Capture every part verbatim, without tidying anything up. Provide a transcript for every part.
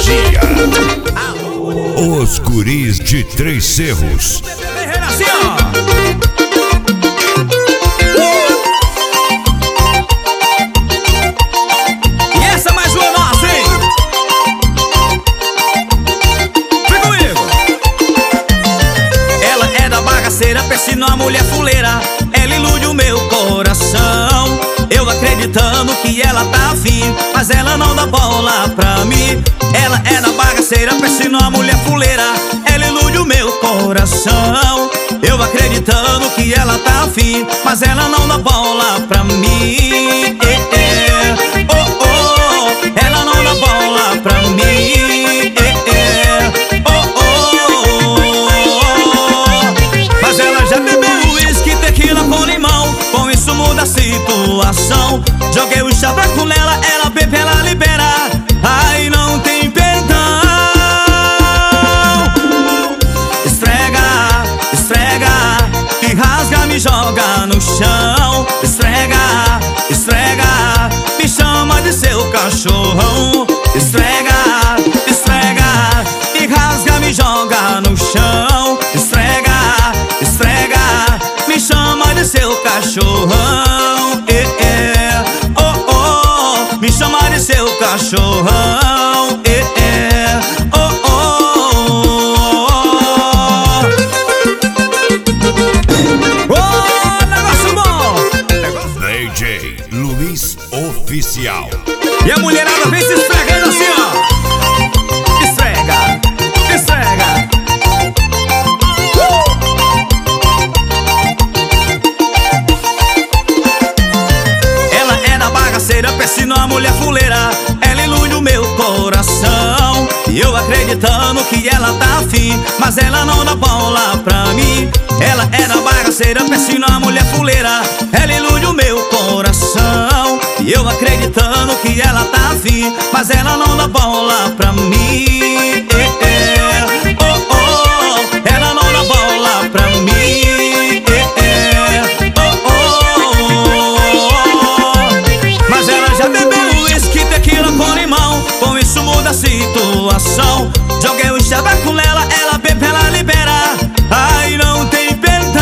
Fantasia. Os Guris de Três Cerros. E essa mais uma nossa, hein? Vem comigo. Ela é da bagaceira, pensa a mulher fuleira. Ela ilude o meu coração. Eu acreditando que ela tá afim, mas ela não dá bola pra mim. Ela é da bagaceira, pensa a mulher fuleira. Ela ilude o meu coração. Eu acreditando que ela tá afim, mas ela não dá bola pra mim. eh, eh. Oh, oh, ela não dá bola pra mim. eh, eh. Oh, oh, mas ela já bebeu uísque, tequila com limão. Com isso muda a situação. Joguei o chaveco nela, ela bebe, ela libera. Aí não tem perdão. Esfrega, esfrega, e rasga, me joga no chão. Esfrega, esfrega, me chama de seu cachorrão. Esfrega, esfrega, e rasga, me joga no chão. Esfrega, esfrega, me chama de seu cachorrão. eh, eh. Oh, oh, me chama de seu cachorrão. eh, eh. Oh, oh, oh. Oh, negócio bom. D J Luiz Oficial. E a mulherada vem se esfregando assim, ó. Esfrega, esfrega. uh! Ela é da bagaceira, pensa a mulher fuleira. Ela ilude o meu coração. E eu acreditando que ela tá afim, mas ela não dá bola pra mim. Ela é da bagaceira, pensa a mulher fuleira. Ela ilude o meu coração. E eu acreditando que ela tá afim, mas ela não dá bola pra mim. eh, eh. Oh, oh, ela não dá bola pra mim. eh, eh. Oh, oh, mas ela já bebeu uísque, tequila com limão. Com isso muda a situação. Joguei o chaveco nela, ela bebe, ela libera. Aí não tem perdão.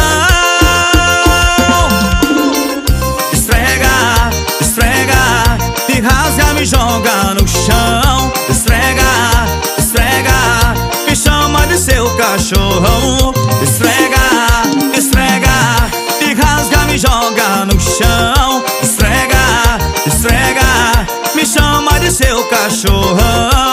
Esfrega, esfrega, e rasga, me joga no chão. Esfrega, esfrega, me chama de seu cachorrão. Esfrega, esfrega, e rasga, me joga no chão. Esfrega, esfrega, me chama de seu cachorrão.